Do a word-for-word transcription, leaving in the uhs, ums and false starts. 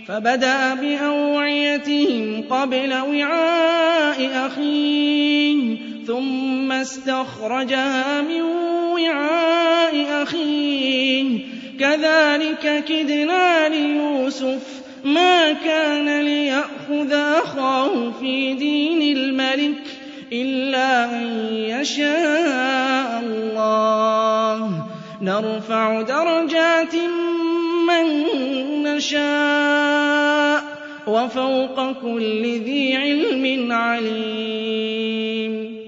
فبدأ بأوعيتهم قبل وعاء أخيه ثم استخرجها من وعاء أخيه كذلك كدنا ليوسف ما كان ليأخذ أخاه في دين الملك إلا أن يشاء الله نرفع درجات من نشاء وفوق كل ذي علم عليم.